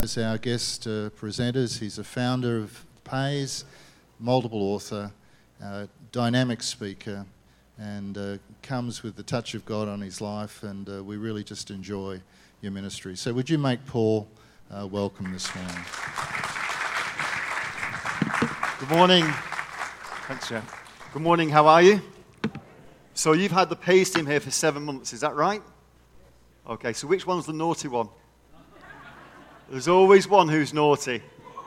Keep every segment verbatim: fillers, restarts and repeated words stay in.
As our guest uh, presenters, he's a founder of Pays, multiple author, uh, dynamic speaker, and uh, comes with the touch of God on his life, and uh, we really just enjoy your ministry. So would you make Paul uh, welcome this morning? Good morning. Thanks, Jeff. Good morning, how are you? So you've had the Pays team here for seven months, is that right? Okay, so which one's the naughty one? There's always one who's naughty.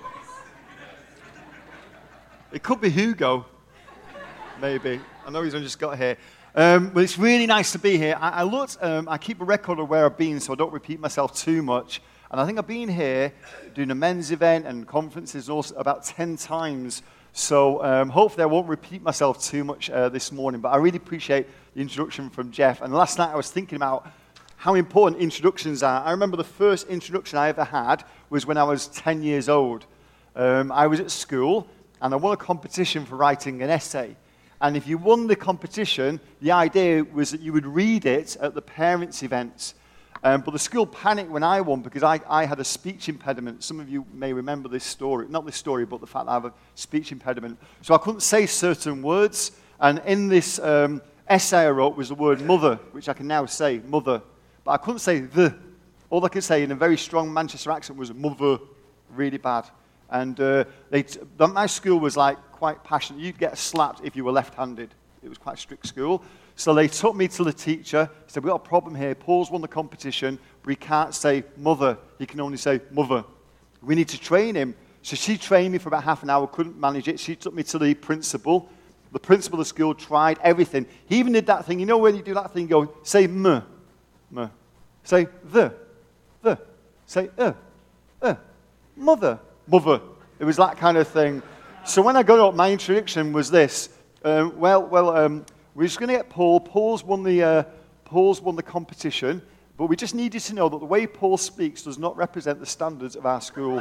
It could be Hugo, maybe. I know he's only just got here. Um, but it's really nice to be here. I, I looked, um, I keep a record of where I've been so I don't repeat myself too much. And I think I've been here doing a men's event and conferences also about ten times. So um, hopefully I won't repeat myself too much uh, this morning. But I really appreciate the introduction from Jeff. And last night I was thinking about how important introductions are. I remember the first introduction I ever had was when I was ten years old. Um, I was at school and I won a competition for writing an essay. And if you won the competition, the idea was that you would read it at the parents' events. Um, but the school panicked when I won because I, I had a speech impediment. Some of you may remember this story. Not this story, but the fact that I have a speech impediment. So I couldn't say certain words. And in this um, essay I wrote was the word mother, which I can now say, mother. But I couldn't say the. All I could say in a very strong Manchester accent was mother, really bad. And uh, they t- my school was like quite passionate. You'd get slapped if you were left-handed. It was quite a strict school. So they took me to the teacher, said, we've got a problem here. Paul's won the competition, but he can't say mother. He can only say mother. We need to train him. So she trained me for about half an hour, couldn't manage it. She took me to the principal. The principal of the school tried everything. He even did that thing. You know when you do that thing, you go, say m. M. Say the, the. Say uh, uh. Mother, mother. It was that kind of thing. So when I got up, my introduction was this. Um, well, well, um, we're just going to get Paul. Paul's won the uh, Paul's won the competition, but we just needed to know that the way Paul speaks does not represent the standards of our school.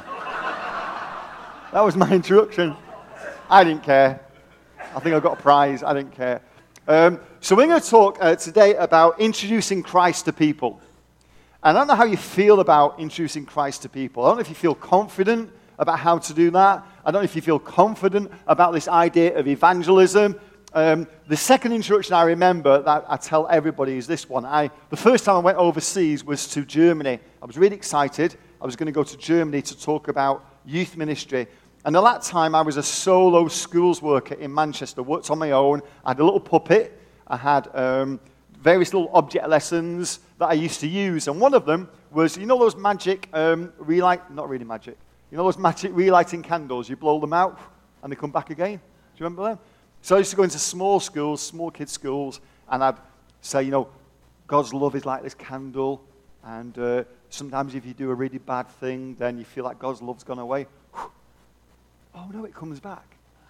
That was my introduction. I didn't care. I think I got a prize. I didn't care. Um, so we're going to talk uh, today about introducing Christ to people. And I don't know how you feel about introducing Christ to people. I don't know if you feel confident about how to do that. I don't know if you feel confident about this idea of evangelism. Um, the second introduction I remember that I tell everybody is this one. I, the first time I went overseas was to Germany. I was really excited. I was going to go to Germany to talk about youth ministry. And at that time, I was a solo schools worker in Manchester, worked on my own. I had a little puppet. I had um, various little object lessons that I used to use. And one of them was, you know those magic um, relight, not really magic, you know those magic relighting candles? You blow them out and they come back again. Do you remember them? So I used to go into small schools, small kids' schools, and I'd say, you know, God's love is like this candle. And uh, sometimes if you do a really bad thing, then you feel like God's love's gone away. Oh, no, it comes back.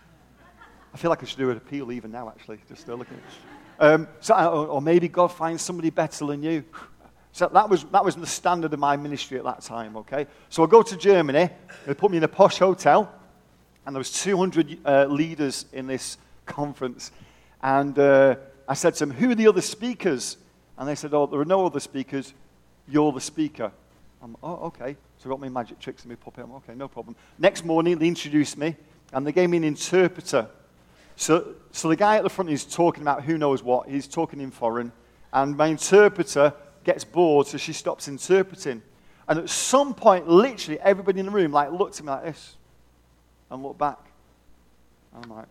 I feel like I should do an appeal even now, actually, just uh, looking. Um, so, or, or maybe God finds somebody better than you. So that was that was the standard of my ministry at that time, okay? So I go to Germany. They put me in a posh hotel, and there was two hundred uh, leaders in this conference. And uh, I said to them, who are the other speakers? And they said, oh, there are no other speakers. You're the speaker. I'm, oh, okay. So I got my magic tricks and my puppet. I'm, okay, no problem. Next morning, they introduced me, and they gave me an interpreter. So, so the guy at the front is talking about who knows what. He's talking in foreign. And my interpreter gets bored, so she stops interpreting. And at some point, literally, everybody in the room like looked at me like this and looked back. And I'm like,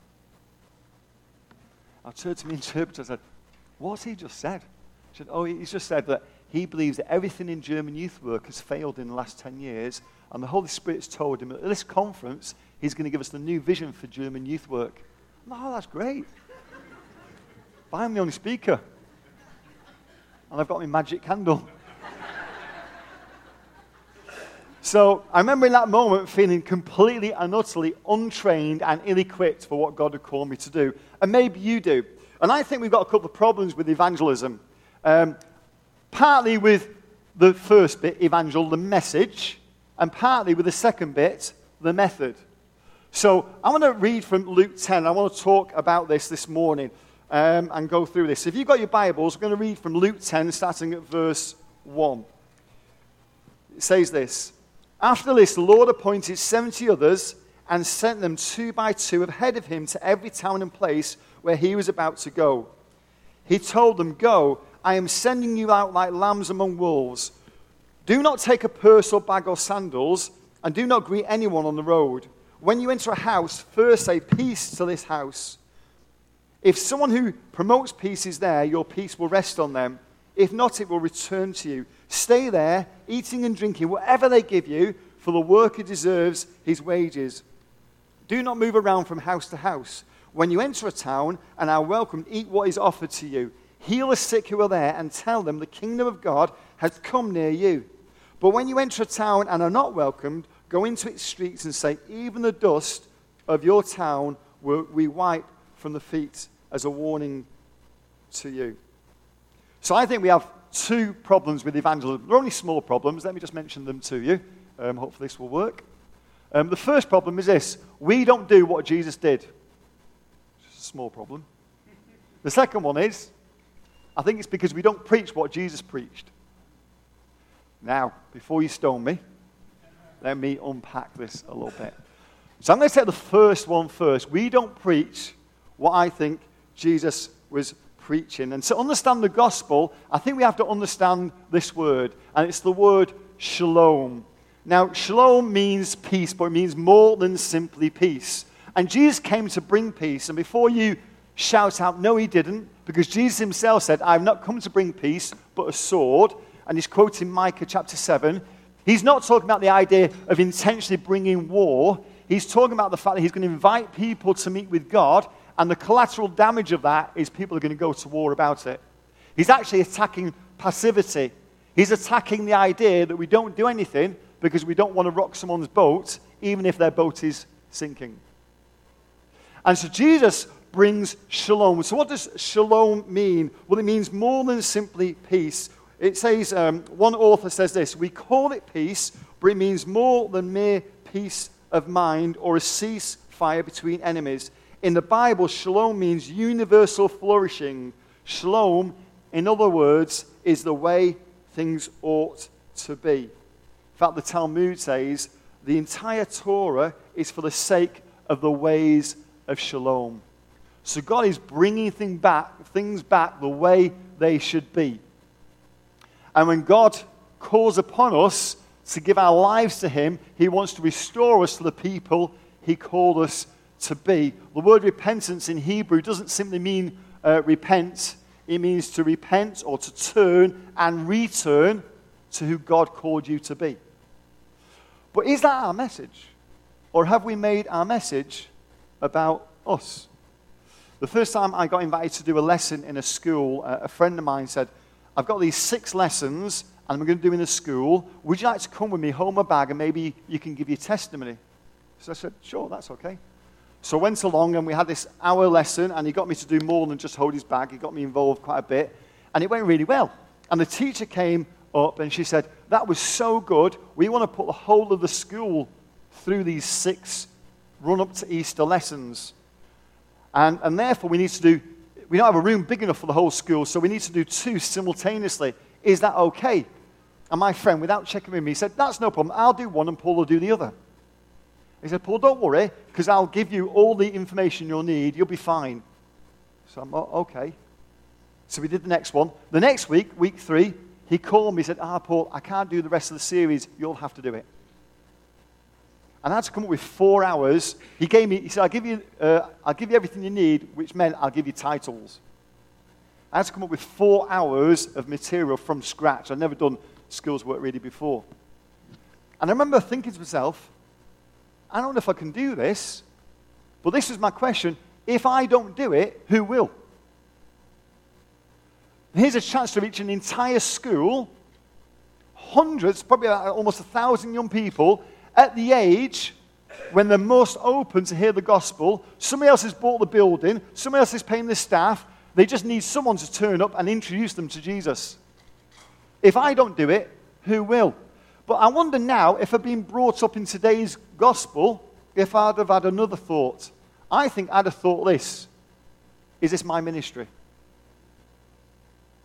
I turned to my interpreter and said, what's he just said? She said, oh, he's just said that he believes that everything in German youth work has failed in the last ten years, and the Holy Spirit's told him at this conference, he's going to give us the new vision for German youth work. I'm like, oh, that's great. But I'm the only speaker. And I've got my magic candle. So I remember in that moment feeling completely and utterly untrained and ill-equipped for what God had called me to do. And maybe you do. And I think we've got a couple of problems with evangelism. Um, partly with the first bit, evangel, the message, and partly with the second bit, the method. So I want to read from Luke ten. I want to talk about this this morning um, and go through this. If you've got your Bibles, we're going to read from Luke ten, starting at verse one. It says this, After this, the Lord appointed seventy others and sent them two by two ahead of him to every town and place where he was about to go. He told them, "Go, I am sending you out like lambs among wolves. Do not take a purse or bag or sandals, and do not greet anyone on the road. When you enter a house, first say peace to this house. If someone who promotes peace is there, your peace will rest on them. If not, it will return to you. Stay there, eating and drinking whatever they give you, for the worker deserves his wages. Do not move around from house to house. When you enter a town and are welcomed, eat what is offered to you. Heal the sick who are there and tell them the kingdom of God has come near you. But when you enter a town and are not welcomed, go into its streets and say, even the dust of your town will we wipe from the feet as a warning to you." So I think we have two problems with evangelism. They're only small problems. Let me just mention them to you. Um, hopefully this will work. Um, the first problem is this. We don't do what Jesus did. It's a small problem. The second one is, I think it's because we don't preach what Jesus preached. Now, before you stone me, let me unpack this a little bit. So I'm going to take the first one first. We don't preach what I think Jesus was preaching. And to understand the gospel, I think we have to understand this word. And it's the word shalom. Now, shalom means peace, but it means more than simply peace. And Jesus came to bring peace. And before you shout out, no, he didn't, because Jesus himself said, I have not come to bring peace, but a sword. And he's quoting Micah chapter seven. He's not talking about the idea of intentionally bringing war. He's talking about the fact that he's going to invite people to meet with God, and the collateral damage of that is people are going to go to war about it. He's actually attacking passivity. He's attacking the idea that we don't do anything because we don't want to rock someone's boat, even if their boat is sinking. And so Jesus brings shalom. So what does shalom mean? Well, it means more than simply peace. It says, um, one author says this, we call it peace, but it means more than mere peace of mind or a ceasefire between enemies. In the Bible, shalom means universal flourishing. Shalom, in other words, is the way things ought to be. In fact, the Talmud says, the entire Torah is for the sake of the ways of shalom. So God is bringing things back, things back the way they should be. And when God calls upon us to give our lives to him, he wants to restore us to the people he called us to be. The word repentance in Hebrew doesn't simply mean uh, repent. It means to repent or to turn and return to who God called you to be. But is that our message? Or have we made our message about us? The first time I got invited to do a lesson in a school, uh, a friend of mine said, I've got these six lessons and we're going to do in the school. Would you like to come with me, hold my bag, and maybe you can give your testimony? So I said, sure, that's okay. So I went along and we had this hour lesson, and he got me to do more than just hold his bag. He got me involved quite a bit, and it went really well. And the teacher came up and she said, that was so good. We want to put the whole of the school through these six run-up to Easter lessons. And, and therefore we need to do, we don't have a room big enough for the whole school, so we need to do two simultaneously. Is that okay? And my friend, without checking with me, said, that's no problem. I'll do one and Paul will do the other. He said, Paul, don't worry, because I'll give you all the information you'll need. You'll be fine. So I'm, oh, okay. So we did the next one. The next week, week three, he called me. He said, ah, Paul, I can't do the rest of the series. You'll have to do it. And I had to come up with four hours. He gave me, he said, I'll give you, uh, I'll give you everything you need, which meant I'll give you titles. I had to come up with four hours of material from scratch. I'd never done skills work really before. And I remember thinking to myself, I don't know if I can do this, but this is my question. If I don't do it, who will? Here's a chance to reach an entire school, hundreds, probably almost a thousand young people, at the age when they're most open to hear the gospel. Somebody else has bought the building, somebody else is paying the staff. They just need someone to turn up and introduce them to Jesus. If I don't do it, who will? But I wonder now, if I'd been brought up in today's gospel, if I'd have had another thought. I think I'd have thought this. Is this my ministry?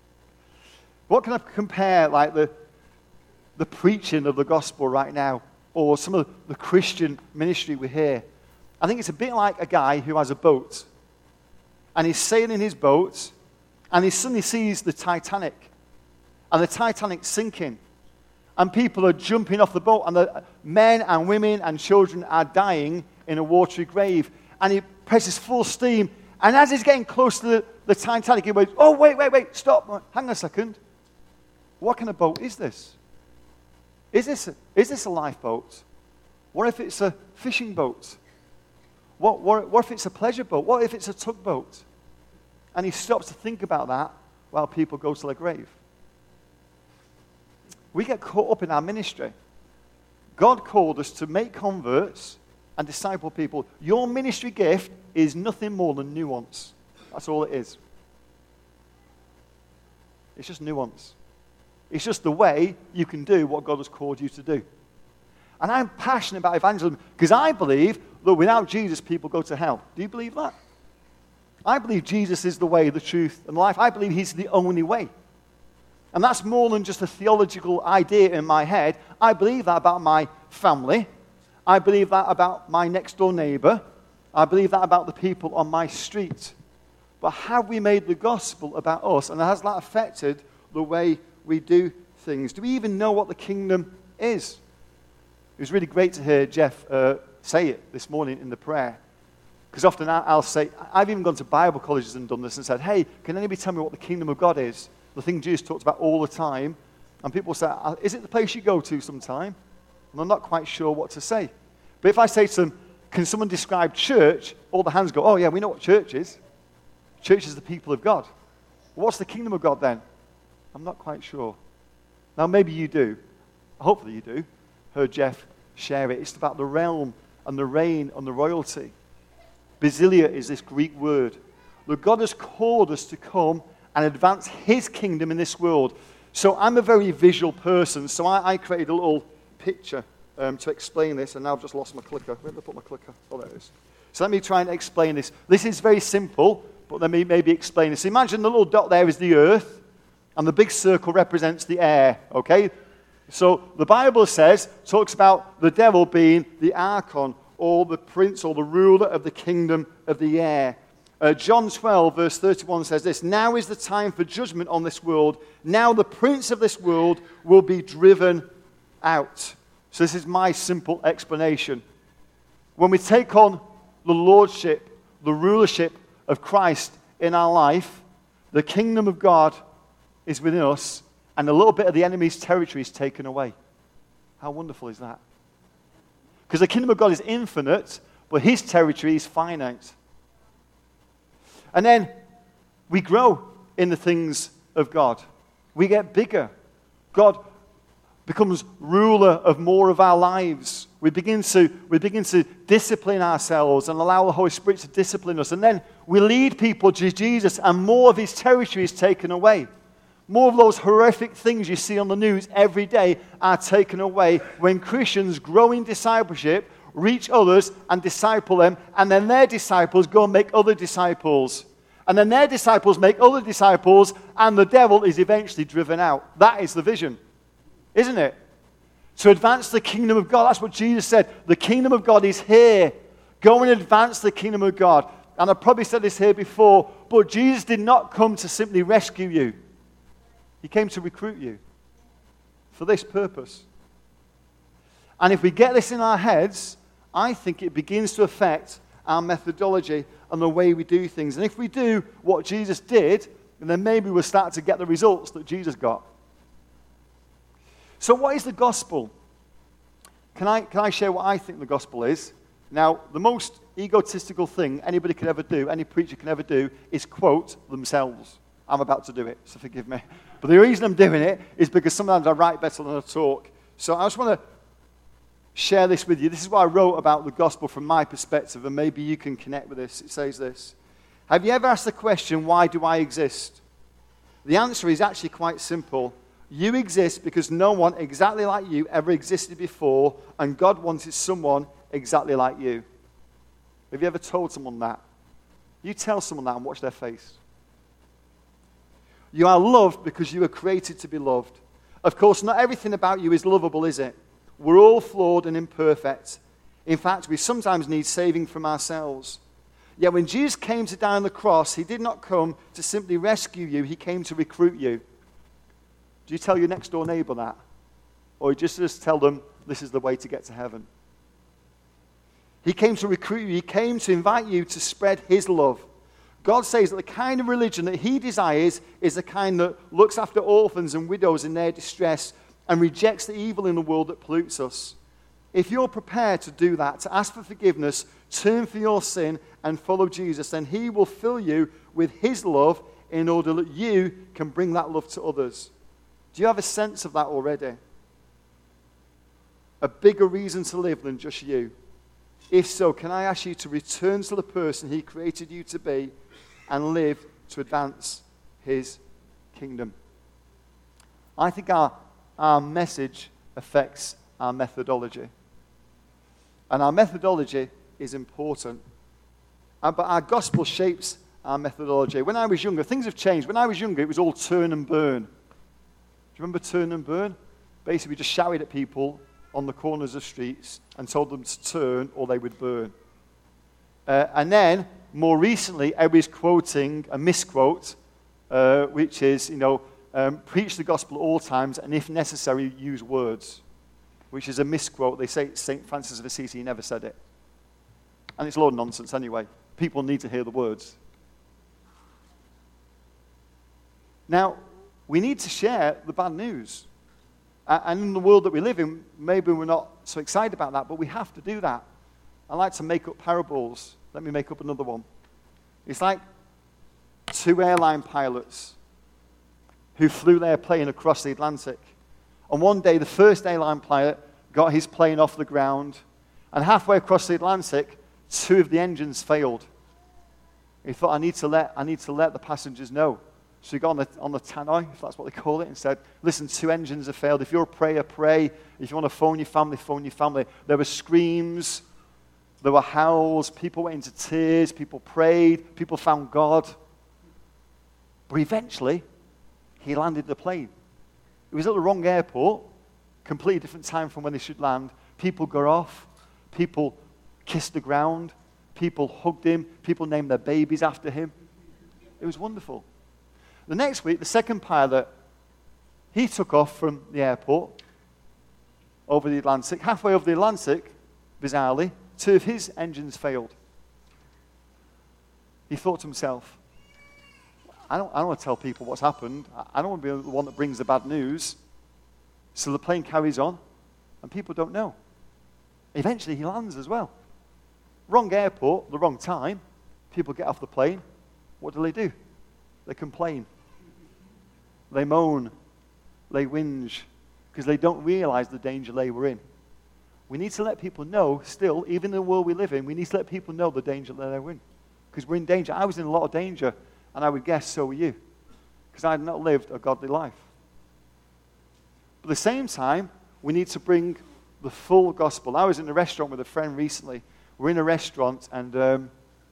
What can I compare, like the, the preaching of the gospel right now? or some of the Christian ministry we hear. I think it's a bit like a guy who has a boat, and he's sailing his boat, and he suddenly sees the Titanic, and the Titanic's sinking, and people are jumping off the boat, and the men and women and children are dying in a watery grave, and he presses full steam, and as he's getting close to the, the Titanic, he goes, oh, wait, wait, wait, stop, hang on a second. What kind of boat is this? Is this a, is this a lifeboat? What if it's a fishing boat? What, what, what if it's a pleasure boat? What if it's a tugboat? And he stops to think about that while people go to their grave. We get caught up in our ministry. God called us to make converts and disciple people. Your ministry gift is nothing more than nuance. That's all it is. It's just nuance. It's just the way you can do what God has called you to do. And I'm passionate about evangelism because I believe that without Jesus, people go to hell. Do you believe that? I believe Jesus is the way, the truth, and the life. I believe he's the only way. And that's more than just a theological idea in my head. I believe that about my family. I believe that about my next door neighbor. I believe that about the people on my street. But have we made the gospel about us? And has that affected the way we do things? Do we even know what the kingdom is? It was really great to hear Jeff uh, say it this morning in the prayer. Because often I'll say, I've even gone to Bible colleges and done this and said, hey, can anybody tell me what the kingdom of God is? The thing Jesus talks about all the time. And people say, is it the place you go to sometime? And I'm not quite sure what to say. But if I say to them, can someone describe church? All the hands go, oh yeah, we know what church is. Church is the people of God. Well, what's the kingdom of God then? I'm not quite sure. Now maybe you do. Hopefully you do. Heard Jeff share it. It's about the realm and the reign and the royalty. Basileia is this Greek word. Look, God has called us to come and advance his kingdom in this world. So I'm a very visual person, so I, I created a little picture um, to explain this, and now I've just lost my clicker. Where did I put my clicker? Oh, there it is. So let me try and explain this. This is very simple, but let me maybe explain this. Imagine the little dot there is the earth, and the big circle represents the air, okay? So the Bible says, talks about the devil being the archon, or the prince, or the ruler of the kingdom of the air. Uh, John twelve, verse thirty-one says this, now is the time for judgment on this world. Now the prince of this world will be driven out. So this is my simple explanation. When we take on the lordship, the rulership of Christ in our life, the kingdom of God is within us, and a little bit of the enemy's territory is taken away. How wonderful is that? Because the kingdom of God is infinite, but his territory is finite. And then we grow in the things of God. We get bigger. God becomes ruler of more of our lives. We begin to, we begin to discipline ourselves and allow the Holy Spirit to discipline us. And then we lead people to Jesus, and more of his territory is taken away. More of those horrific things you see on the news every day are taken away when Christians grow in discipleship, reach others and disciple them, and then their disciples go and make other disciples. And then their disciples make other disciples, and the devil is eventually driven out. That is the vision, isn't it? To advance the kingdom of God. That's what Jesus said. The kingdom of God is here. Go and advance the kingdom of God. And I've probably said this here before, but Jesus did not come to simply rescue you. He came to recruit you for this purpose. And if we get this in our heads, I think it begins to affect our methodology and the way we do things. And if we do what Jesus did, then maybe we'll start to get the results that Jesus got. So what is the gospel? Can I, can I share what I think the gospel is? Now, the most egotistical thing anybody can ever do, any preacher can ever do, is quote themselves. I'm about to do it, so forgive me. But the reason I'm doing it is because sometimes I write better than I talk. So I just want to share this with you. This is what I wrote about the gospel from my perspective, and maybe you can connect with this. It says this. Have you ever asked the question, why do I exist? The answer is actually quite simple. You exist because no one exactly like you ever existed before, and God wanted someone exactly like you. Have you ever told someone that? You tell someone that and watch their face. You are loved because you were created to be loved. Of course, not everything about you is lovable, is it? We're all flawed and imperfect. In fact, we sometimes need saving from ourselves. Yet when Jesus came to die on the cross, he did not come to simply rescue you. He came to recruit you. Do you tell your next door neighbor that? Or just just tell them this is the way to get to heaven? He came to recruit you. He came to invite you to spread his love. God says that the kind of religion that he desires is the kind that looks after orphans and widows in their distress and rejects the evil in the world that pollutes us. If you're prepared to do that, to ask for forgiveness, turn for your sin, and follow Jesus, then he will fill you with his love in order that you can bring that love to others. Do you have a sense of that already? A bigger reason to live than just you. If so, can I ask you to return to the person he created you to be and live to advance his kingdom? I think our, our message affects our methodology. And our methodology is important. Uh, but our gospel shapes our methodology. When I was younger, things have changed. When I was younger, it was all turn and burn. Do you remember turn and burn? Basically, we just shouted at people on the corners of streets and told them to turn or they would burn. Uh, and then, more recently, everybody's quoting a misquote, uh, which is, you know, um, preach the gospel at all times and if necessary, use words. Which is a misquote. They say Saint Francis of Assisi never said it. And it's a lot of nonsense anyway. People need to hear the words. Now, we need to share the bad news. And in the world that we live in, maybe we're not so excited about that, but we have to do that. I like to make up parables. Let me make up another one. It's like two airline pilots who flew their plane across the Atlantic. And one day, the first airline pilot got his plane off the ground, and halfway across the Atlantic, two of the engines failed. He thought, I need to let, I need to let the passengers know. So he got on the, on the tannoy, if that's what they call it, and said, listen, two engines have failed. If you're a prayer, pray. If you want to phone your family, phone your family. There were screams. There were howls. People went into tears. People prayed. People found God. But eventually, he landed the plane. It was at the wrong airport, completely different time from when they should land. People got off. People kissed the ground. People hugged him. People named their babies after him. It was wonderful. The next week, the second pilot, he took off from the airport over the Atlantic. Halfway over the Atlantic, bizarrely, two of his engines failed. He thought to himself, I don't, I don't want to tell people what's happened. I don't want to be the one that brings the bad news. So the plane carries on, and people don't know. Eventually, he lands as well. Wrong airport, the wrong time. People get off the plane. What do they do? They complain. They moan. They whinge. Because they don't realize the danger they were in. We need to let people know, still, even in the world we live in, we need to let people know the danger that they're in. Because we're in danger. I was in a lot of danger. And I would guess so were you. Because I had not lived a godly life. But at the same time, we need to bring the full gospel. I was in a restaurant with a friend recently. We're in a restaurant and um,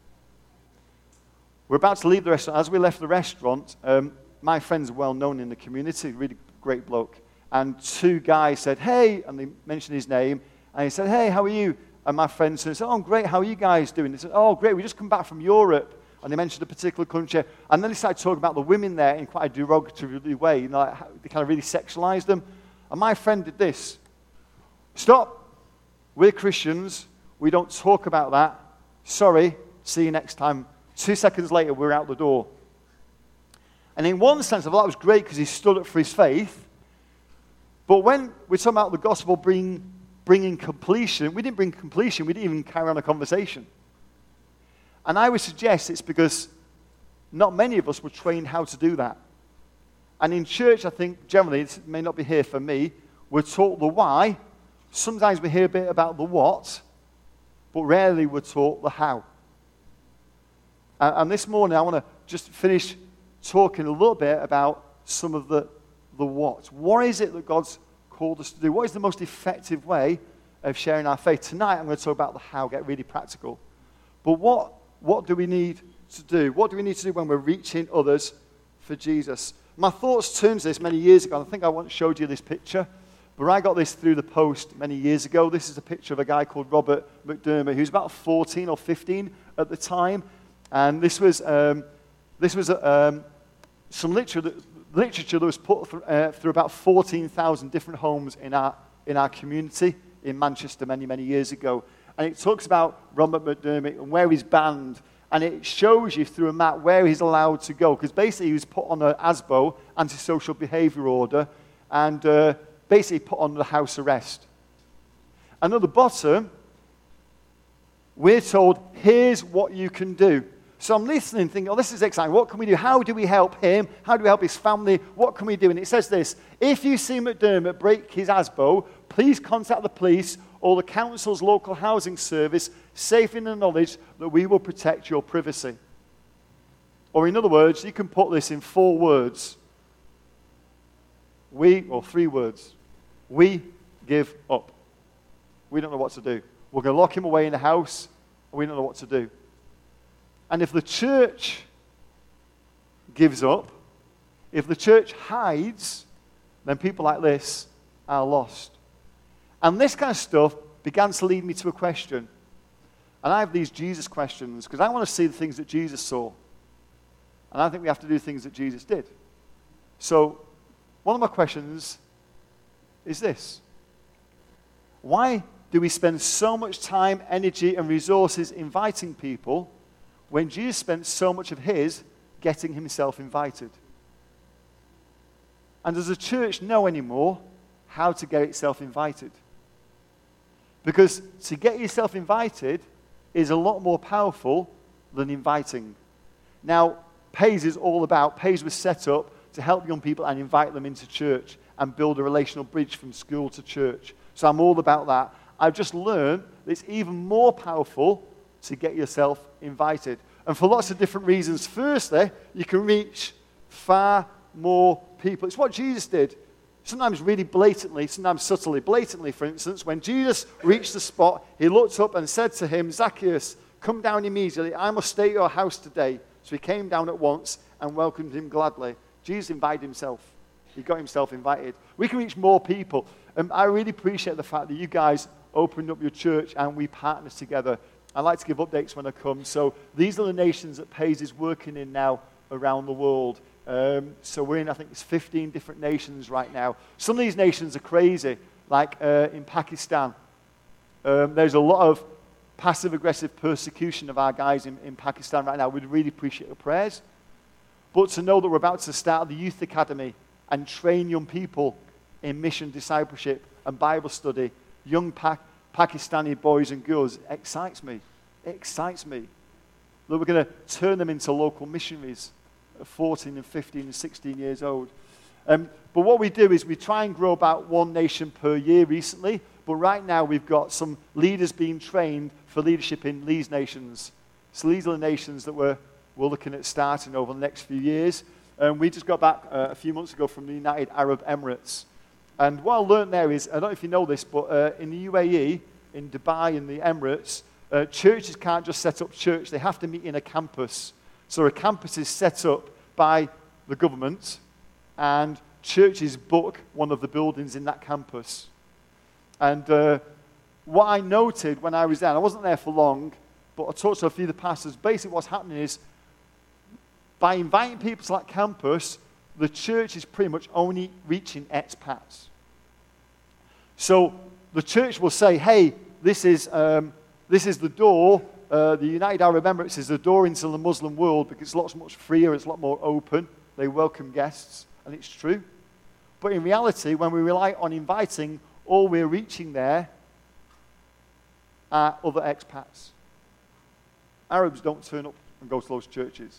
we're about to leave the restaurant. As we left the restaurant, um, my friend's well known in the community, really great bloke. And two guys said, hey, and they mentioned his name. And he said, hey, how are you? And my friend said, oh, great, how are you guys doing? They said, oh, great, we just come back from Europe. And they mentioned a particular country. And then they started talking about the women there in quite a derogatory way. You know, like how they kind of really sexualized them. And my friend did this. Stop. We're Christians. We don't talk about that. Sorry. See you next time. Two seconds later, we're out the door. And in one sense, I thought that was great because he stood up for his faith. But when we're talking about the gospel bring, bringing completion, we didn't bring completion. We didn't even carry on a conversation. And I would suggest it's because not many of us were trained how to do that. And in church, I think, generally, it may not be here for me, we're taught the why. Sometimes we hear a bit about the what, but rarely we're taught the how. And, and this morning, I want to just finish talking a little bit about some of the, the what. What is it that God's called us to do? What is the most effective way of sharing our faith? Tonight, I'm going to talk about the how, get really practical. But what What do we need to do? What do we need to do when we're reaching others for Jesus? My thoughts turned to this many years ago. I think I once showed you this picture. But I got this through the post many years ago. This is a picture of a guy called Robert McDermott, who was about fourteen or fifteen at the time. And this was, um, this was um, some literature that, literature that was put through, uh, through about fourteen thousand different homes in our, in our community in Manchester many, many years ago. And it talks about Robert McDermott and where he's banned. And it shows you through a map where he's allowed to go. Because basically he was put on an A S B O, antisocial behaviour order, and uh, basically put on the house arrest. And at the bottom, we're told, here's what you can do. So I'm listening, thinking, oh, this is exciting. What can we do? How do we help him? How do we help his family? What can we do? And it says this: if you see McDermott break his A S B O, please contact the police or the council's local housing service, safe in the knowledge that we will protect your privacy. Or in other words, you can put this in four words. We, or three words. We give up. We don't know what to do. We're going to lock him away in the house, and we don't know what to do. And if the church gives up, if the church hides, then people like this are lost. And this kind of stuff began to lead me to a question. And I have these Jesus questions because I want to see the things that Jesus saw. And I think we have to do things that Jesus did. So, one of my questions is this: why do we spend so much time, energy, and resources inviting people when Jesus spent so much of his getting himself invited? And does the church know anymore how to get itself invited? Because to get yourself invited is a lot more powerful than inviting. Now, Pays is all about, Pays was set up to help young people and invite them into church and build a relational bridge from school to church. So I'm all about that. I've just learned that it's even more powerful to get yourself invited. And for lots of different reasons. Firstly, you can reach far more people. It's what Jesus did. Sometimes really blatantly, sometimes subtly. Blatantly, for instance, when Jesus reached the spot, he looked up and said to him, Zacchaeus, come down immediately. I must stay at your house today. So he came down at once and welcomed him gladly. Jesus invited himself. He got himself invited. We can reach more people. Um, I really appreciate the fact that you guys opened up your church and we partnered together. I like to give updates when I come. So these are the nations that Pays is working in now around the world. Um, so we're in, I think it's fifteen different nations right now. Some of these nations are crazy, like uh, in Pakistan. Um, there's a lot of passive-aggressive persecution of our guys in, in Pakistan right now. We'd really appreciate your prayers. But to know that we're about to start the youth academy and train young people in mission discipleship and Bible study, young pa- Pakistani boys and girls, excites me. It excites me that we're going to turn them into local missionaries at fourteen and fifteen and sixteen years old. Um, but what we do is we try and grow about one nation per year recently, but right now we've got some leaders being trained for leadership in these nations. So these are the nations that we're, we're looking at starting over the next few years. And we just got back uh, a few months ago from the United Arab Emirates. And what I learned there is, I don't know if you know this, but uh, in the U A E, in Dubai, in the Emirates, uh, churches can't just set up church. They have to meet in a campus. So a campus is set up by the government, and churches book one of the buildings in that campus. And uh, what I noted when I was there, and I wasn't there for long, but I talked to a few of the pastors, basically what's happening is, by inviting people to that campus, the church is pretty much only reaching expats. So the church will say, hey, this is, um, this is the door. Uh, the United Arab Emirates is the door into the Muslim world because it's lots much freer, it's a lot more open. They welcome guests, and it's true. But in reality, when we rely on inviting, all we're reaching there are other expats. Arabs don't turn up and go to those churches.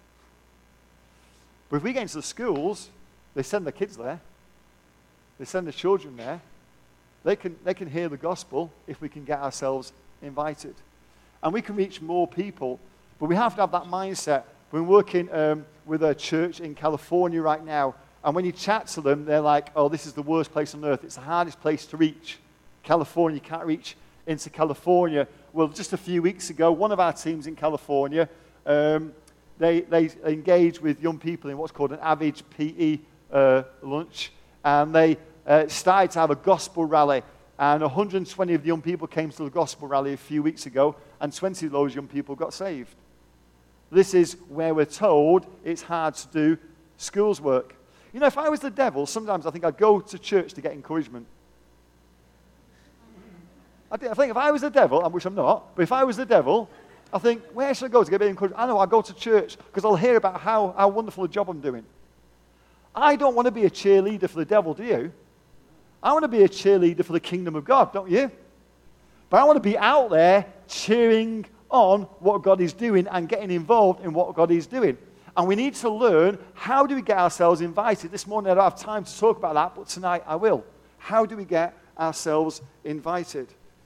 But if we get into the schools, they send their kids there. They send their children there. They can, they can hear the gospel if we can get ourselves invited. And we can reach more people, but we have to have that mindset. We're working um, with a church in California right now, and when you chat to them, they're like, oh, this is the worst place on earth. It's the hardest place to reach. California, you can't reach into California. Well, just a few weeks ago, one of our teams in California, um, they, they engaged with young people in what's called an Avid P E uh, lunch, and they uh, started to have a gospel rally. And one hundred twenty of the young people came to the gospel rally a few weeks ago, and twenty of those young people got saved. This is where we're told it's hard to do schools work. You know, if I was the devil, sometimes I think I'd go to church to get encouragement. I think if I was the devil, which I'm not, but if I was the devil, I think, where should I go to get a bit of encouragement? I know, I'll go to church because I'll hear about how, how wonderful a job I'm doing. I don't want to be a cheerleader for the devil, do you? I want to be a cheerleader for the kingdom of God, don't you? But I want to be out there cheering on what God is doing and getting involved in what God is doing. And we need to learn, how do we get ourselves invited? This morning I don't have time to talk about that, but tonight I will. How do we get ourselves invited?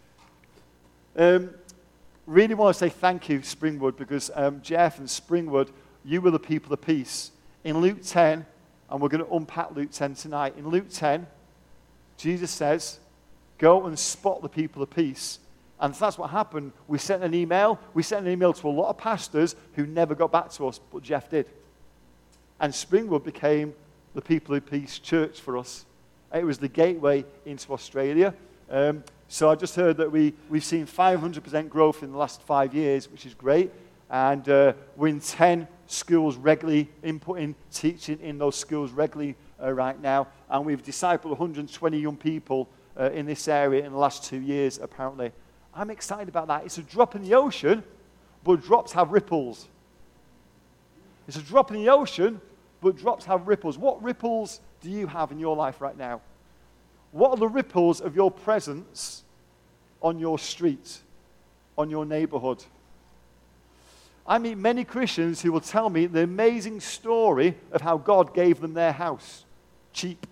Um, really want to say thank you, Springwood, because um, Jeff and Springwood, you were the people of peace. In Luke ten, and we're going to unpack Luke ten tonight. In Luke ten, Jesus says, go and spot the people of peace. And that's what happened. We sent an email. We sent an email to a lot of pastors who never got back to us, but Jeff did. And Springwood became the people of peace church for us. It was the gateway into Australia. Um, so I just heard that we, we've seen five hundred percent growth in the last five years, which is great. And uh, we're in ten schools regularly, inputting, teaching in those schools regularly uh, right now. And we've discipled one hundred twenty young people uh, in this area in the last two years, apparently. I'm excited about that. It's a drop in the ocean, but drops have ripples. It's a drop in the ocean, but drops have ripples. What ripples do you have in your life right now? What are the ripples of your presence on your street, on your neighborhood? I meet many Christians who will tell me the amazing story of how God gave them their house, cheap.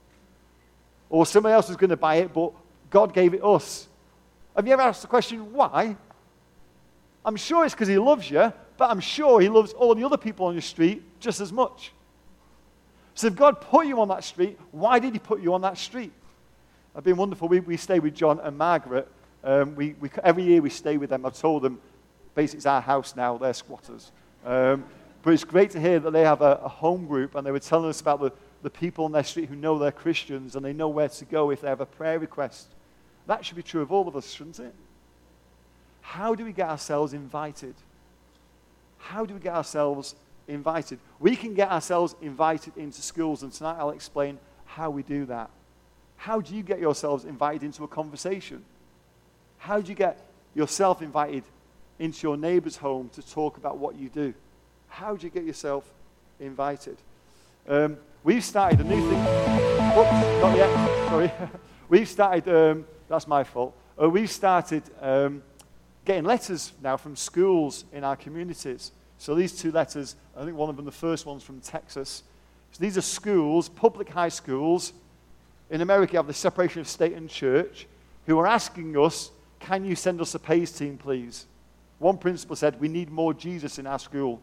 Or somebody else was going to buy it, but God gave it us. Have you ever asked the question, why? I'm sure it's because he loves you, but I'm sure he loves all the other people on your street just as much. So if God put you on that street, why did he put you on that street? It's been wonderful. We, we stay with John and Margaret. Um, we, we, every year we stay with them. I've told them, basically it's our house now, they're squatters. Um, but it's great to hear that they have a, a home group, and they were telling us about the, the people on their street who know they're Christians, and they know where to go if they have a prayer request. That should be true of all of us, shouldn't it? How do we get ourselves invited? How do we get ourselves invited? We can get ourselves invited into schools, and tonight I'll explain how we do that. How do you get yourselves invited into a conversation? How do you get yourself invited into your neighbor's home to talk about what you do? How do you get yourself invited? Um, we've started a new thing. Oops, not yet. Sorry. We've started... Um, That's my fault. Uh, we've started um, getting letters now from schools in our communities. So these two letters, I think one of them, the first one's from Texas. So these are schools, public high schools. In America, you have the separation of state and church, who are asking us, can you send us a PACE team, please? One principal said, we need more Jesus in our school.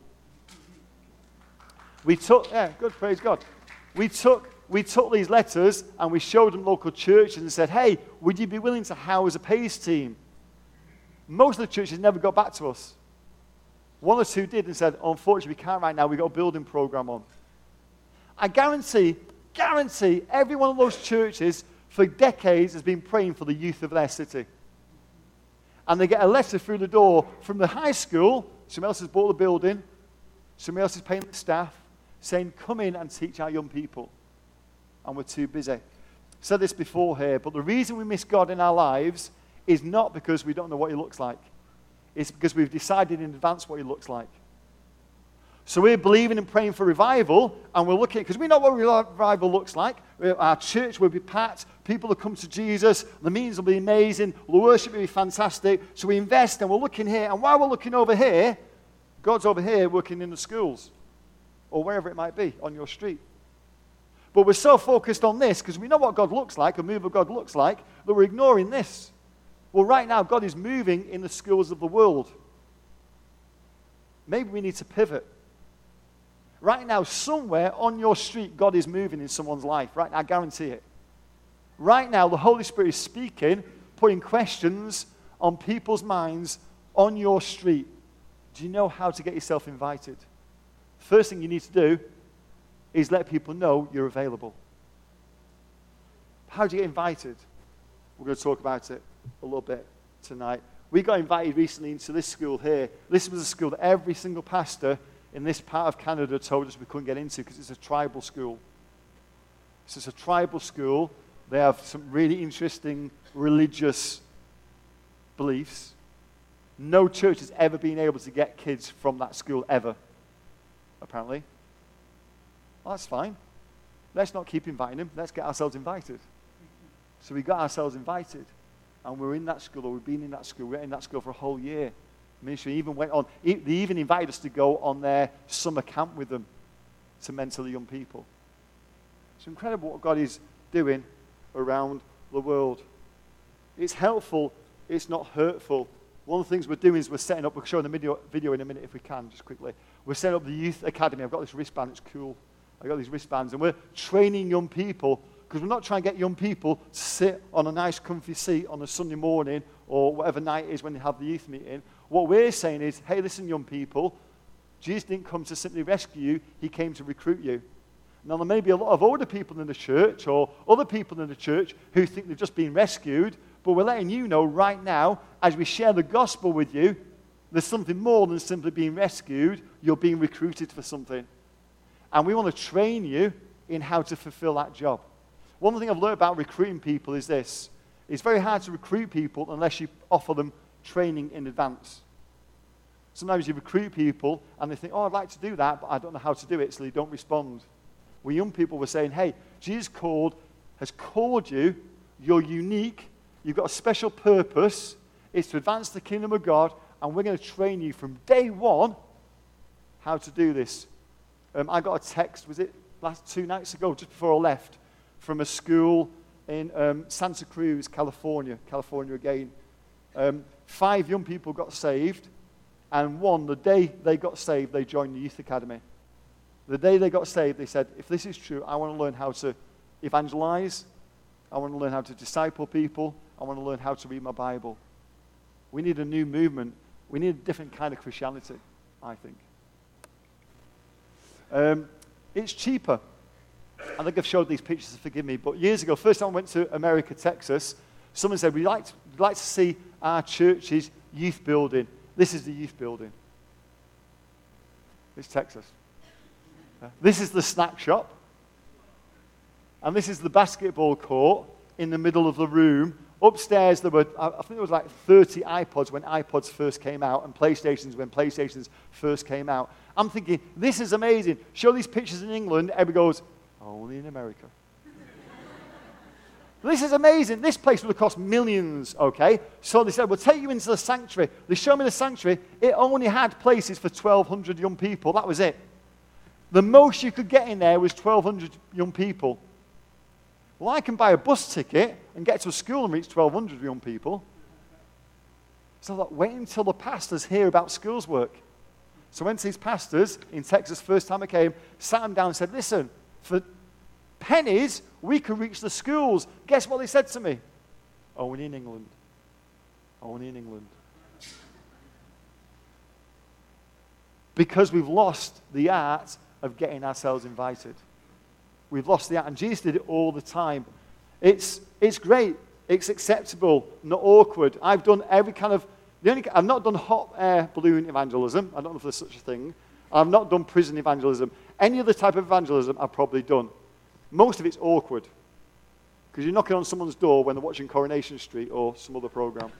We took, yeah, good, praise God. We took... We took these letters and we showed them local churches and said, hey, would you be willing to house a PACE team? Most of the churches never got back to us. One or two did and said, unfortunately, we can't right now. We've got a building program on. I guarantee, guarantee every one of those churches for decades has been praying for the youth of their city. And they get a letter through the door from the high school. Somebody else has bought the building. Somebody else is paying the staff, saying, come in and teach our young people. And we're too busy. I've said this before here, but the reason we miss God in our lives is not because we don't know what he looks like. It's because we've decided in advance what he looks like. So we're believing and praying for revival, and we're looking, because we know what revival looks like. Our church will be packed, people will come to Jesus, the meetings will be amazing, the worship will be fantastic. So we invest, and we're looking here, and while we're looking over here, God's over here working in the schools, or wherever it might be, on your street. But we're so focused on this, because we know what God looks like, a move of God looks like, that we're ignoring this. Well, right now, God is moving in the schools of the world. Maybe we need to pivot. Right now, somewhere on your street, God is moving in someone's life. Right now, I guarantee it. Right now, the Holy Spirit is speaking, putting questions on people's minds on your street. Do you know how to get yourself invited? First thing you need to do is let people know you're available. How do you get invited? We're going to talk about it a little bit tonight. We got invited recently into this school here. This was a school that every single pastor in this part of Canada told us we couldn't get into because it's a tribal school. So it's a tribal school. They have some really interesting religious beliefs. No church has ever been able to get kids from that school ever, apparently. Well, that's fine. Let's not keep inviting them. Let's get ourselves invited. So we got ourselves invited. And we're in that school, or we've been in that school. We're in that school for a whole year. Ministry even went on. They even invited us to go on their summer camp with them to mentor the young people. It's incredible what God is doing around the world. It's helpful. It's not hurtful. One of the things we're doing is we're setting up, we'll show the video, video in a minute if we can, just quickly. We're setting up the youth academy. I've got this wristband. It's cool. I've got these wristbands. And we're training young people, because we're not trying to get young people to sit on a nice comfy seat on a Sunday morning or whatever night it is when they have the youth meeting. What we're saying is, hey, listen, young people, Jesus didn't come to simply rescue you. He came to recruit you. Now, there may be a lot of older people in the church or other people in the church who think they've just been rescued, but we're letting you know right now, as we share the gospel with you, there's something more than simply being rescued. You're being recruited for something. And we want to train you in how to fulfill that job. One thing I've learned about recruiting people is this. It's very hard to recruit people unless you offer them training in advance. Sometimes you recruit people and they think, oh, I'd like to do that, but I don't know how to do it, so they don't respond. We young people were saying, hey, Jesus called, has called you, you're unique, you've got a special purpose, it's to advance the kingdom of God, and we're going to train you from day one how to do this. Um, I got a text, was it last two nights ago, just before I left, from a school in um, Santa Cruz, California, California again. Um, five young people got saved, and one, the day they got saved, they joined the youth academy. The day they got saved, they said, if this is true, I want to learn how to evangelize, I want to learn how to disciple people, I want to learn how to read my Bible. We need a new movement. We need a different kind of Christianity, I think. Um, it's cheaper. I think I've showed these pictures, so forgive me, but years ago, first time I went to America, Texas, someone said, we'd like to, we'd like to see our church's youth building. This is the youth building. It's Texas. Uh, this is the snack shop. And this is the basketball court in the middle of the room. Upstairs, there were, I think there was like thirty iPods when iPods first came out, and PlayStations when PlayStations first came out. I'm thinking, this is amazing. Show these pictures in England, everybody goes, only in America. This is amazing. This place would have cost millions, okay? So they said, we'll take you into the sanctuary. They showed me the sanctuary. It only had places for twelve hundred young people. That was it. The most you could get in there was twelve hundred young people. Well, I can buy a bus ticket and get to a school and reach twelve hundred young people. So I thought, wait until the pastors hear about schools work. So I went to these pastors in Texas, first time I came, sat them down and said, listen, for pennies, we can reach the schools. Guess what they said to me? Only in England. Only in England. Because we've lost the art of getting ourselves invited. We've lost the art, and Jesus did it all the time. It's, it's great. It's acceptable, not awkward. I've done every kind of, the only, I've not done hot air balloon evangelism. I don't know if there's such a thing. I've not done prison evangelism. Any other type of evangelism I've probably done. Most of it's awkward, because you're knocking on someone's door when they're watching Coronation Street or some other program.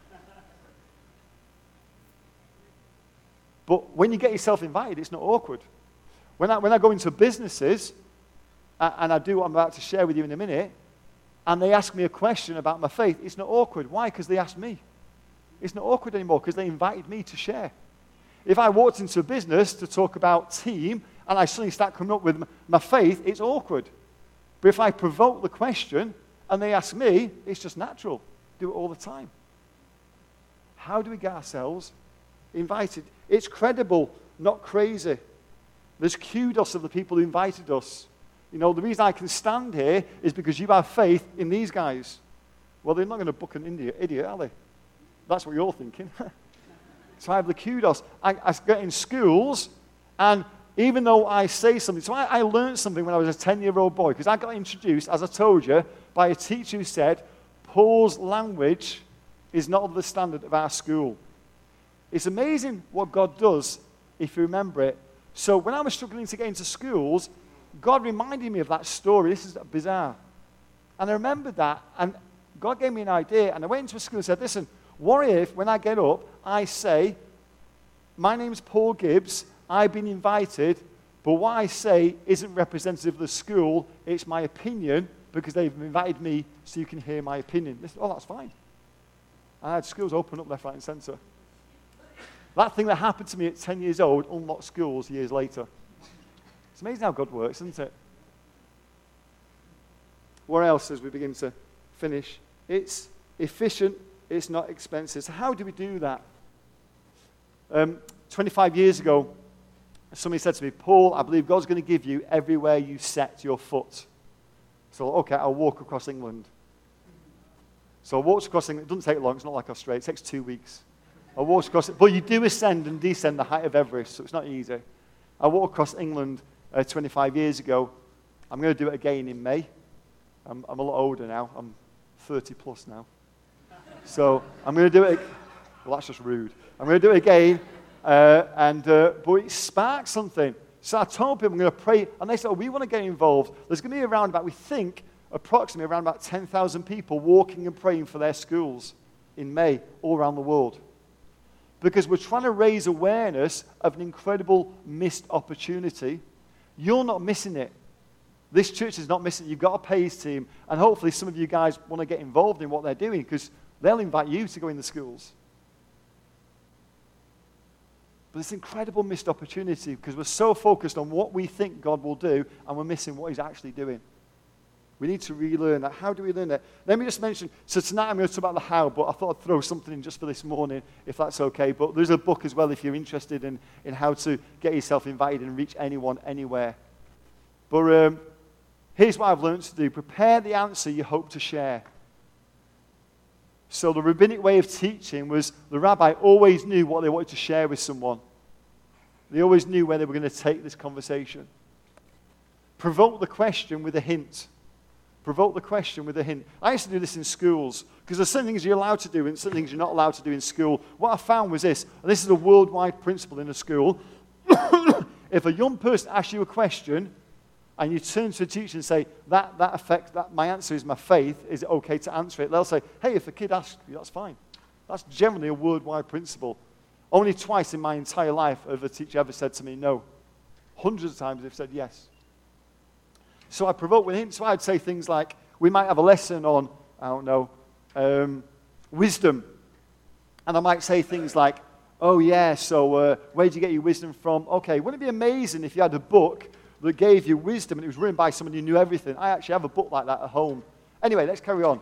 But when you get yourself invited, it's not awkward. When I, when I go into businesses, uh, and I do what I'm about to share with you in a minute, and they ask me a question about my faith, it's not awkward. Why? Because they asked me. It's not awkward anymore, because they invited me to share. If I walked into a business to talk about team, and I suddenly start coming up with my faith, it's awkward. But if I provoke the question, and they ask me, it's just natural. Do it all the time. How do we get ourselves invited? It's credible, not crazy. There's kudos of the people who invited us. You know, the reason I can stand here is because you have faith in these guys. Well, they're not going to book an idiot, idiot, are they? That's what you're thinking. So I have the kudos. I, I get in schools, and even though I say something, so I, I learned something when I was a ten-year-old boy, because I got introduced, as I told you, by a teacher who said, Paul's language is not of the standard of our school. It's amazing what God does if you remember it. So when I was struggling to get into schools, God reminded me of that story. This is bizarre. And I remembered that, and God gave me an idea, and I went into a school and said, listen, what if when I get up, I say, my name's Paul Gibbs, I've been invited, but what I say isn't representative of the school, it's my opinion, because they've invited me so you can hear my opinion. They said, oh, that's fine. I had schools open up left, right, and center. That thing that happened to me at ten years old unlocked schools years later. It's amazing how God works, isn't it? What else as we begin to finish? It's efficient, it's not expensive. So how do we do that? Um, twenty-five years ago, somebody said to me, Paul, I believe God's going to give you everywhere you set your foot. So, okay, I'll walk across England. So I walked across England. It doesn't take long. It's not like Australia. It takes two weeks. I walked across it. But you do ascend and descend the height of Everest, so it's not easy. I walked across England uh, twenty-five years ago. I'm going to do it again in May. I'm, I'm a lot older now. I'm thirty plus now. So I'm going to do it. Well, that's just rude. I'm going to do it again. Uh, and uh, but it sparked something. So I told people I'm going to pray. And they said, oh, we want to get involved. There's going to be around about, we think, approximately around about ten thousand people walking and praying for their schools in May all around the world. Because we're trying to raise awareness of an incredible missed opportunity. You're not missing it. This church is not missing it. You've got a Pays team, and hopefully some of you guys want to get involved in what they're doing because they'll invite you to go in the schools. But it's an incredible missed opportunity because we're so focused on what we think God will do, and we're missing what he's actually doing. We need to relearn that. How do we learn that? Let me just mention, so tonight I'm going to talk about the how, but I thought I'd throw something in just for this morning, if that's okay. But there's a book as well if you're interested in, in how to get yourself invited and reach anyone, anywhere. But um, here's what I've learned to do. Prepare the answer you hope to share. So the rabbinic way of teaching was the rabbi always knew what they wanted to share with someone. They always knew where they were going to take this conversation. Provoke the question with a hint. Provoke the question with a hint. I used to do this in schools because there's some things you're allowed to do and some things you're not allowed to do in school. What I found was this, and this is a worldwide principle in a school. If a young person asks you a question and you turn to a teacher and say, that, that affects, that, my answer is my faith, is it okay to answer it? They'll say, hey, if a kid asks you, that's fine. That's generally a worldwide principle. Only twice in my entire life have a teacher ever said to me no. Hundreds of times they've said yes. So I provoke with him. So I'd say things like, we might have a lesson on, I don't know, um, wisdom. And I might say things like, oh yeah, so uh, where did you get your wisdom from? Okay, wouldn't it be amazing if you had a book that gave you wisdom and it was written by someone who knew everything? I actually have a book like that at home. Anyway, let's carry on.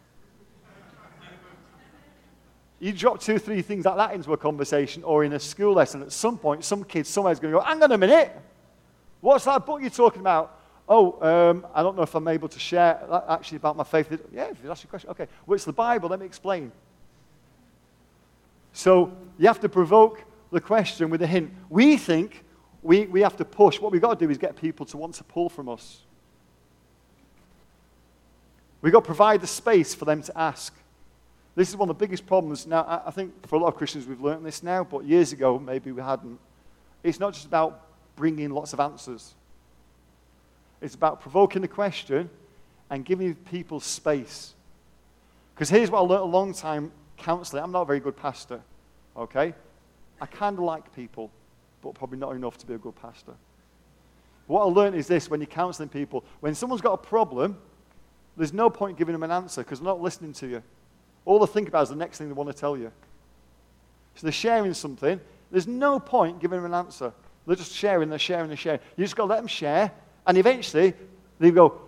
You drop two or three things like that into a conversation or in a school lesson, at some point, some kid somewhere's going to go, hang on a minute, what's that book you're talking about? Oh, um, I don't know if I'm able to share that actually about my faith. Yeah, if you ask your question, okay. Well, it's the Bible, let me explain. So you have to provoke the question with a hint. We think we, we have to push. What we've got to do is get people to want to pull from us. We've got to provide the space for them to ask. This is one of the biggest problems. Now, I, I think for a lot of Christians we've learned this now, but years ago maybe we hadn't. It's not just about bringing lots of answers. It's about provoking the question and giving people space. Because here's what I learned a long time counseling. I'm not a very good pastor, okay? I kind of like people, but probably not enough to be a good pastor. What I learned is this, when you're counseling people, when someone's got a problem, there's no point giving them an answer because they're not listening to you. All they think about is the next thing they want to tell you. So they're sharing something. There's no point giving them an answer. They're just sharing, they're sharing, they're sharing. You just got to let them share. And eventually, they go,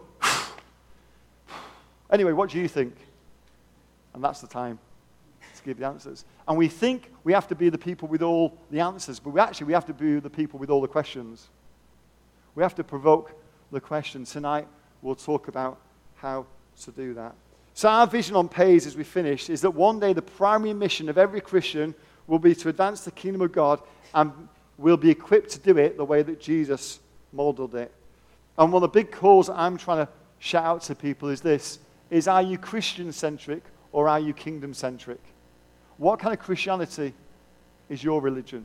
anyway, what do you think? And that's the time to give the answers. And we think we have to be the people with all the answers, but we actually, we have to be the people with all the questions. We have to provoke the question. Tonight, we'll talk about how to do that. So our vision on Pays as we finish is that one day the primary mission of every Christian will be to advance the kingdom of God, and we'll be equipped to do it the way that Jesus modeled it. And one of the big calls that I'm trying to shout out to people is this, is, are you Christian-centric or are you kingdom-centric? What kind of Christianity is your religion?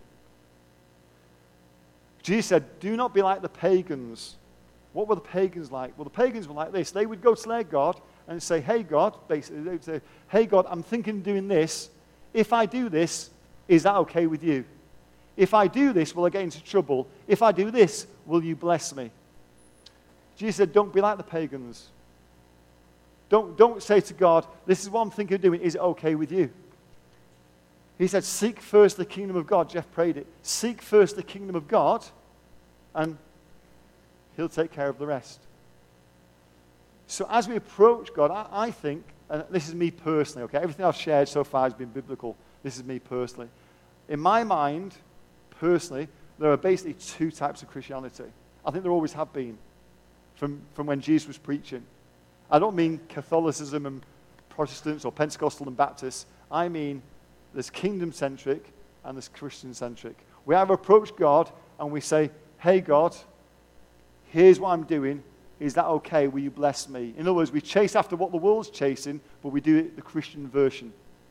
Jesus said, do not be like the pagans. What were the pagans like? Well, the pagans were like this. They would go to their God and say, hey, God, basically, they would say, hey, God, I'm thinking of doing this. If I do this, is that okay with you? If I do this, will I get into trouble? If I do this, will you bless me? Jesus said, don't be like the pagans. Don't, don't say to God, this is what I'm thinking of doing. Is it okay with you? He said, seek first the kingdom of God. Jeff prayed it. Seek first the kingdom of God, and he'll take care of the rest. So as we approach God, I, I think, and this is me personally, okay? Everything I've shared so far has been biblical. This is me personally. In my mind, personally, there are basically two types of Christianity. I think there always have been from, from when Jesus was preaching. I don't mean Catholicism and Protestants or Pentecostal and Baptists. I mean there's kingdom-centric and there's Christian-centric. We either approach God and we say, hey, God, here's what I'm doing. Is that okay? Will you bless me? In other words, we chase after what the world's chasing, but we do it the Christian version.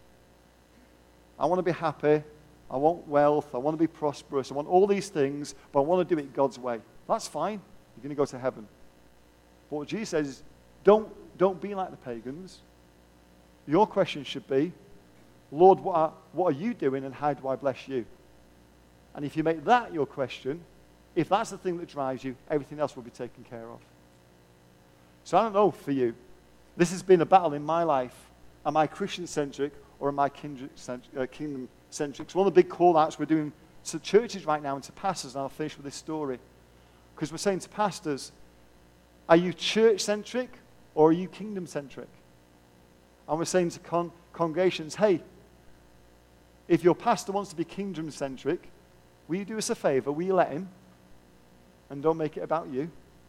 I want to be happy. I want wealth. I want to be prosperous. I want all these things, but I want to do it God's way. That's fine. You're going to go to heaven. But what Jesus says is, don't, don't be like the pagans. Your question should be, Lord, what are, what are you doing and how do I bless you? And if you make that your question, if that's the thing that drives you, everything else will be taken care of. So I don't know for you. This has been a battle in my life. Am I Christian-centric or am I kingdom-centric? So one of the big call-outs we're doing to churches right now and to pastors, and I'll finish with this story, because we're saying to pastors, are you church-centric or are you kingdom-centric? And we're saying to con- congregations, hey, if your pastor wants to be kingdom-centric, will you do us a favor? Will you let him? And don't make it about you.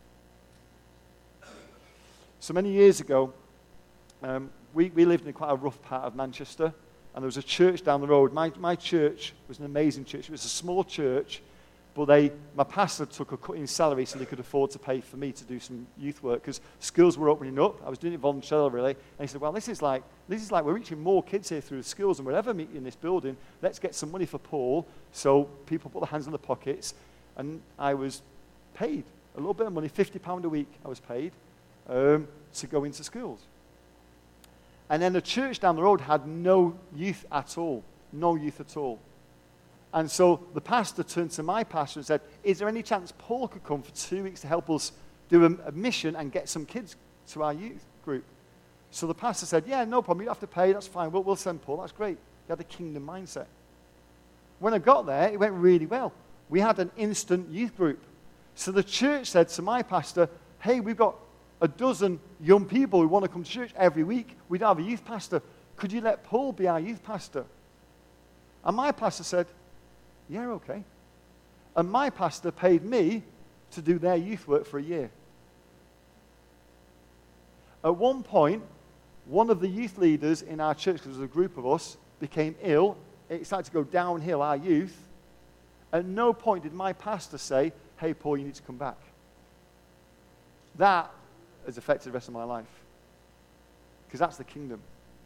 So many years ago, um, we, we lived in quite a rough part of Manchester, and there was a church down the road. My, my church was an amazing church. It was a small church, but they, my pastor took a cut in salary so they could afford to pay for me to do some youth work, because schools were opening up. I was doing it voluntarily, really. And he said, well, this is like, this is like we're reaching more kids here through the schools than we'll ever meet in this building. Let's get some money for Paul. So people put their hands in their pockets, and I was paid a little bit of money, fifty pounds a week I was paid, um, to go into schools. And then the church down the road had no youth at all, no youth at all. And so the pastor turned to my pastor and said, is there any chance Paul could come for two weeks to help us do a, a mission and get some kids to our youth group? So the pastor said, yeah, no problem, you don't have to pay, that's fine, we'll, we'll send Paul, that's great. He had a kingdom mindset. When I got there, it went really well. We had an instant youth group. So the church said to my pastor, hey, we've got a dozen young people who want to come to church every week. We don't have a youth pastor. Could you let Paul be our youth pastor? And my pastor said, yeah, okay. And my pastor paid me to do their youth work for a year. At one point, one of the youth leaders in our church, because there was a group of us, became ill. It started to go downhill, our youth. At no point did my pastor say, hey, Paul, you need to come back. That has affected the rest of my life. Because that's the kingdom.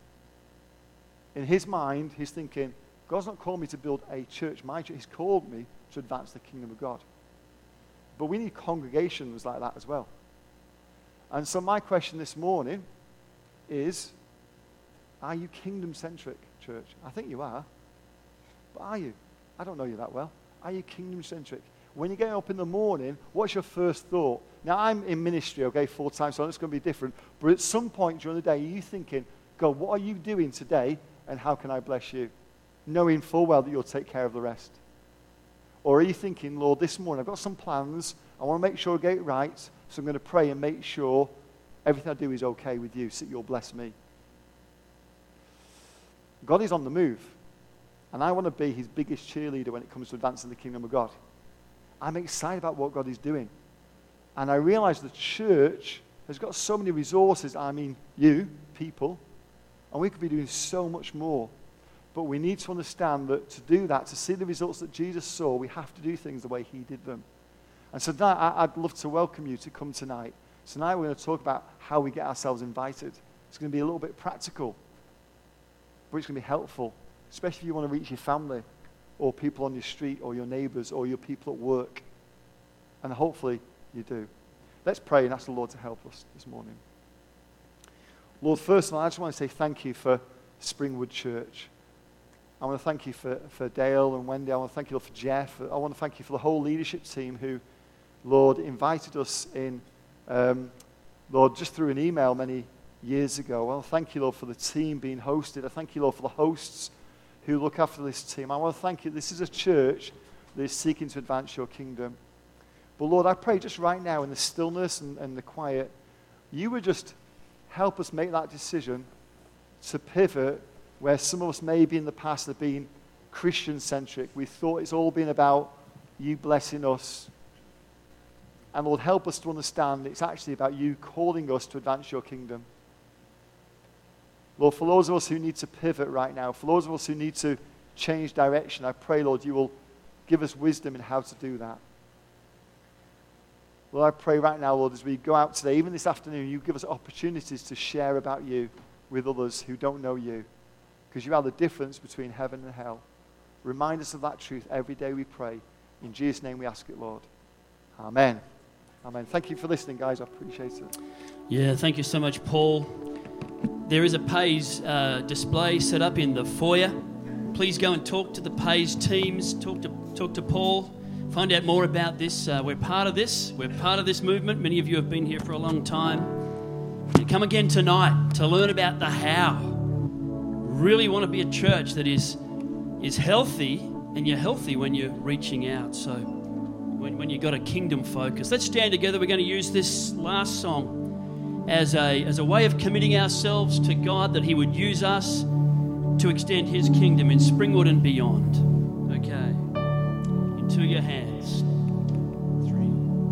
In his mind, he's thinking, God's not called me to build a church, my church. He's called me to advance the kingdom of God. But we need congregations like that as well. And so my question this morning is, are you kingdom-centric, church? I think you are. But are you? I don't know you that well. Are you kingdom-centric? When you're getting up in the morning, what's your first thought? Now, I'm in ministry, okay, full time, so it's going to be different. But at some point during the day, are you thinking, God, what are you doing today, and how can I bless you? Knowing full well that you'll take care of the rest. Or are you thinking, Lord, this morning I've got some plans. I want to make sure I get it right, so I'm going to pray and make sure everything I do is okay with you, so that you'll bless me. God is on the move. And I want to be his biggest cheerleader when it comes to advancing the kingdom of God. I'm excited about what God is doing. And I realize the church has got so many resources, I mean you, people, and we could be doing so much more. But we need to understand that to do that, to see the results that Jesus saw, we have to do things the way he did them. And so tonight, I'd love to welcome you to come tonight. Tonight we're going to talk about how we get ourselves invited. It's going to be a little bit practical, but it's going to be helpful, especially if you want to reach your family or people on your street or your neighbors or your people at work. And hopefully you do. Let's pray and ask the Lord to help us this morning. Lord, first of all, I just want to say thank you for Springwood Church. I want to thank you for, for Dale and Wendy. I want to thank you, Lord, for Jeff. I want to thank you for the whole leadership team who, Lord, invited us in, um, Lord, just through an email many years ago. I want to thank you, Lord, for the team being hosted. I thank you, Lord, for the hosts who look after this team. I want to thank you. This is a church that is seeking to advance your kingdom. But, Lord, I pray just right now in the stillness and, and the quiet, you would just help us make that decision to pivot where some of us maybe in the past have been Christian-centric. We thought it's all been about you blessing us. And Lord, help us to understand it's actually about you calling us to advance your kingdom. Lord, for those of us who need to pivot right now, for those of us who need to change direction, I pray, Lord, you will give us wisdom in how to do that. Lord, I pray right now, Lord, as we go out today, even this afternoon, you give us opportunities to share about you with others who don't know you. Because you are the difference between heaven and hell. Remind us of that truth every day we pray. In Jesus' name we ask it, Lord. Amen. Amen. Thank you for listening, guys. I appreciate it. Yeah, thank you so much, Paul. There is a Pays uh, display set up in the foyer. Please go and talk to the Pays teams. Talk to talk to Paul. Find out more about this. Uh, we're part of this. We're part of this movement. Many of you have been here for a long time. And come again tonight to learn about the how. Really want to be a church that is is healthy, and you're healthy when you're reaching out. So when, when you've got a kingdom focus. Let's stand together. We're going to use this last song as a, as a way of committing ourselves to God, that he would use us to extend his kingdom in Springwood and beyond. Okay. Into your hands. Three.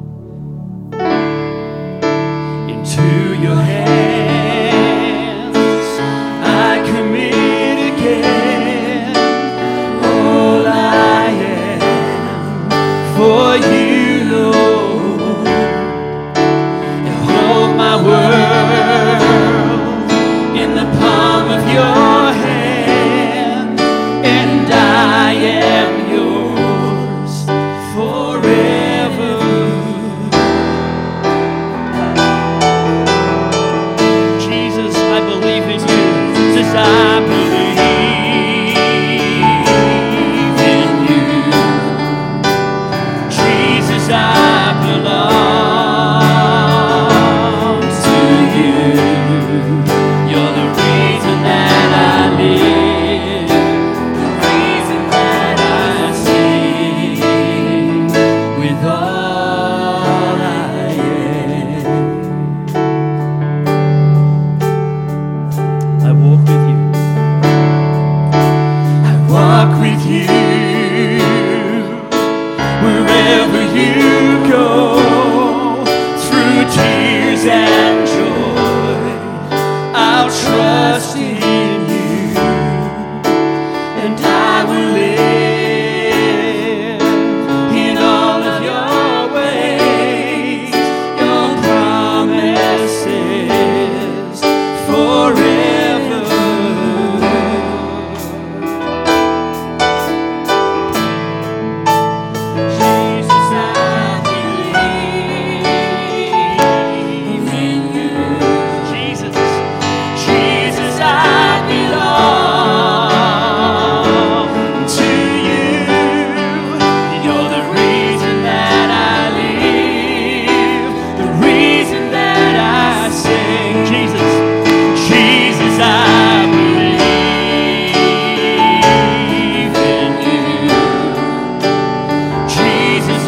Into your hands I commit again all I am for you, Lord, and hold my world in the palm of your hand, and I am yours forever. Jesus, I believe in you. Jesus, I believe in you. Jesus, I belong to you. You're the reason that I live, the reason that I sing with all I am. I walk with you. I walk with you wherever you go, through tears and joy. I'll trust in you, and I will live in all of your ways, your promises forever. Jesus, I believe in you. Jesus, Jesus, I belong to you. You're the reason that I live, the reason that I sing. Jesus, Jesus, I believe in you. Jesus, I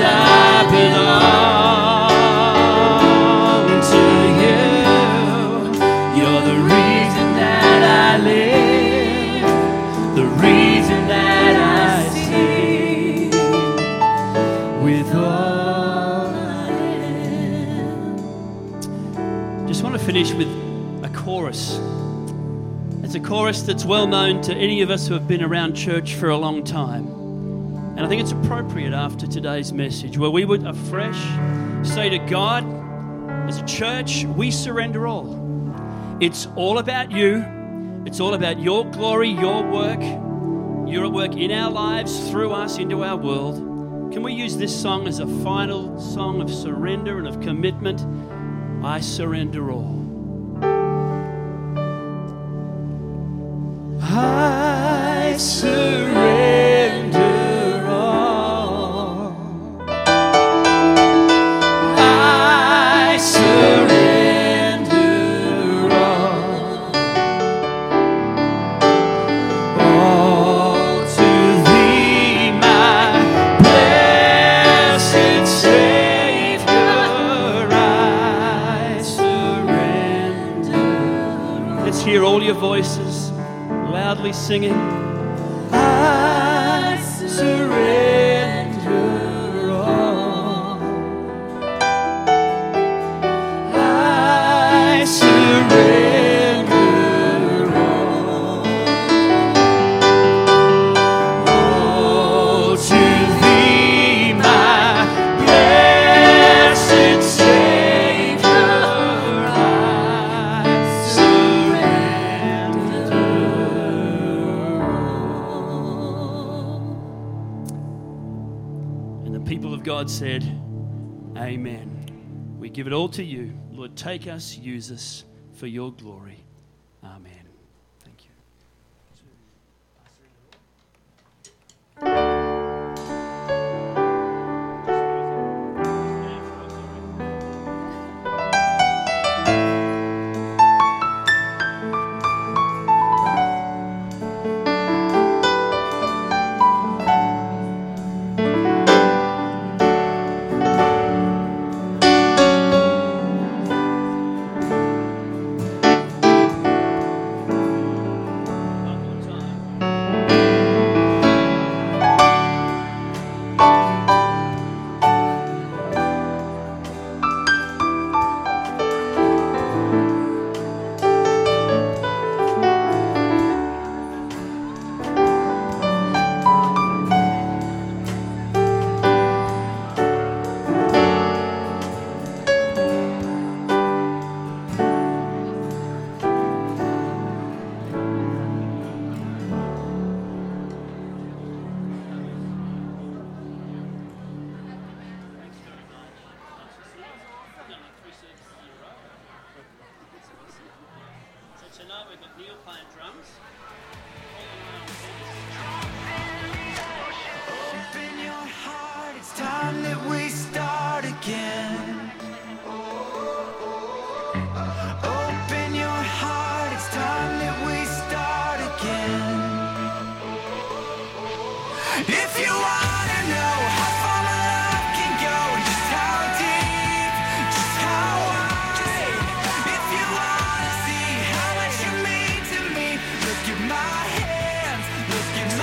belong to you. You're the reason that I live, the reason that I sing with all I am. Just want to finish with a chorus. It's a chorus that's well known to any of us who have been around church for a long time. And I think it's appropriate after today's message, where we would afresh say to God, as a church, we surrender all. It's all about you. It's all about your glory, your work. You're at work in our lives, through us, into our world. Can we use this song as a final song of surrender and of commitment? I surrender all. I surrender all. I surrender all. All to Thee, my blessed Savior, I surrender. Let's hear all your voices loudly singing. I surrender all. I surrender all. Oh, to Thee, my blessed Savior, I surrender. And the people of God said, Amen. We give it all to you. Lord, take us, use us for your glory. Amen. Thank you. If you are